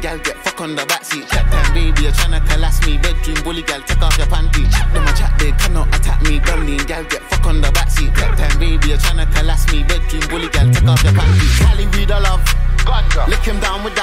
gal get fuck on the backseat. Cat time baby, you're tryna collapse me. Bedroom bully gal, take off your panty. Them a chat, they cannot attack me. Gunning gal get fuck on the backseat. Cat time baby, you're tryna collapse me. Bedroom bully gal, take off your panty. Cali we the love, ganja. Lick him down with that.